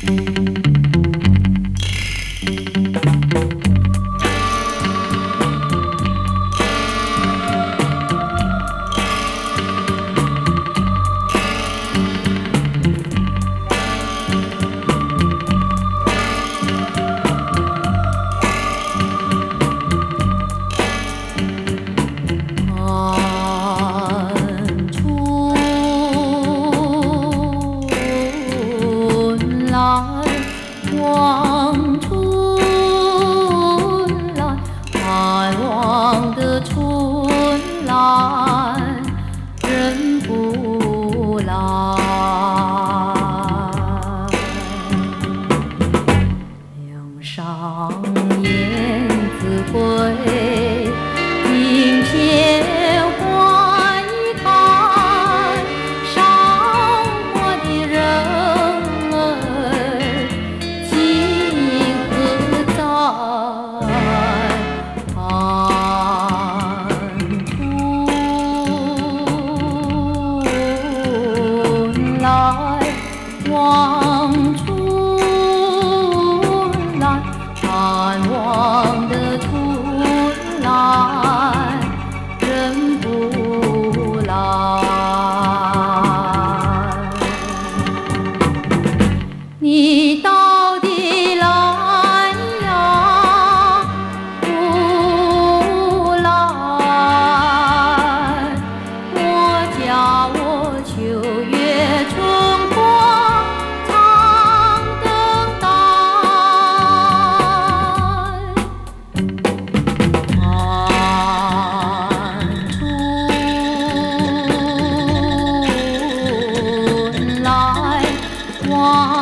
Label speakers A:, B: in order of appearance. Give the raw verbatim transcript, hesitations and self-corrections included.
A: 望春来，盼望的春来人不来。梁上燕子归，庭前花已开，赏花的人儿今何在？望春来，望春来，盼望的春来人不来。你到底来呀不来？我家我秋月春光常等待。盼春来，望